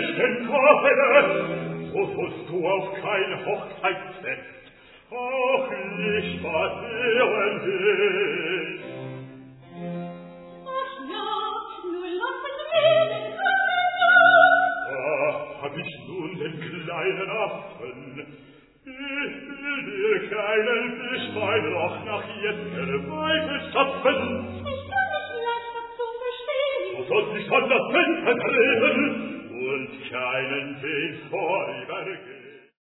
ich denn komme, so sollst du auf kein Hochzeitsfest auch nicht verlieren dich. Ach ja, nur lassen reden, Da hab ich nun den kleinen Affen. Ich will dir keinen Fischbein noch nach jetzt Weite stapfen. Ich kann nicht leichter zu verstehen. Du sollst dich an das Fenster drehen und keinen Weg vorübergehen.